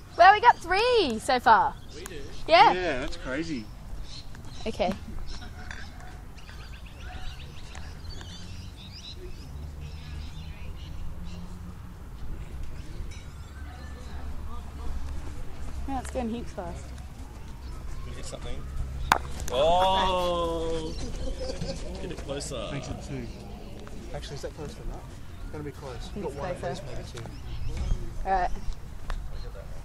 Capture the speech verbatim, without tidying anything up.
Well, we got three so far. We do? Yeah. Yeah, that's crazy. Okay. Yeah, it's going heaps fast. We hit something. Oh! Get it closer. Makes it two. Actually, is that close enough? It's going to be close. think Got it's one at closer. least, maybe two. Alright. Look at that.